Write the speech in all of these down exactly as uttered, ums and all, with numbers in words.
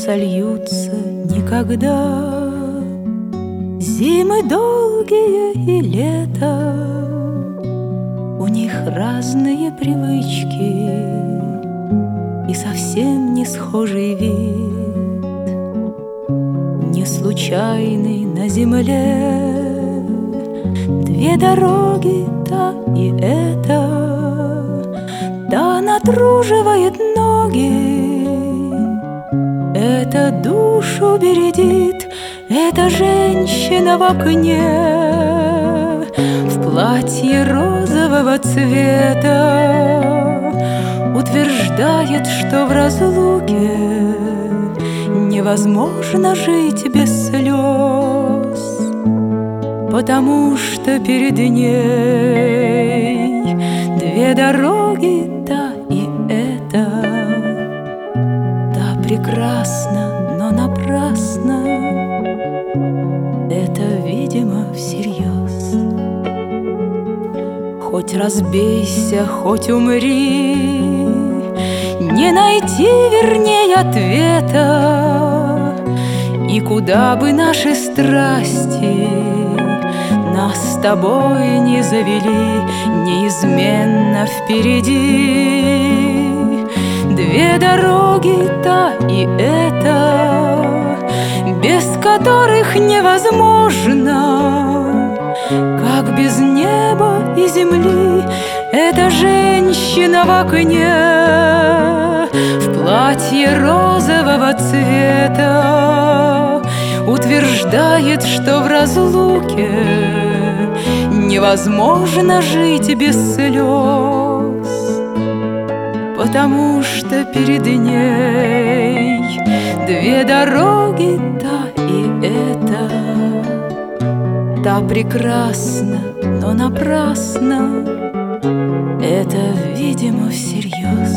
сольются никогда. Зимы долгие и лето, у них разные привычки и совсем не схожий вид. Не случайный на земле две дороги, та и эта. Та натруживает ноги, эта душу бередит. Эта женщина в окне в платье розового цвета утверждает, что в разлуке невозможно жить без слез, потому что перед ней две дороги, та и эта. Та прекрасна, но напрасно. Это, видимо, всерьез. Хоть разбейся, хоть умри, не найти, вернее, ответа. И куда бы наши страсти нас с тобой не завели, неизменно впереди две дороги, та и эта, без которых невозможно, как без неба и земли. Эта женщина в окне в платье розового цвета утверждает, что в разлуке невозможно жить без слез, потому что перед ней две дороги, та и эта. Та прекрасна, но напрасно. Это, видимо, всерьез.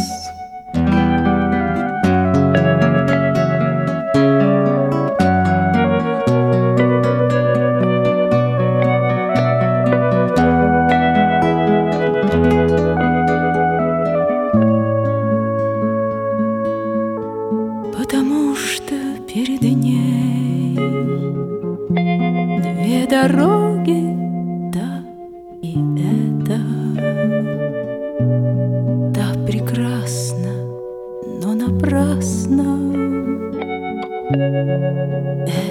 Потому что перед ней две дороги, та и эта. Та прекрасна, но напрасно.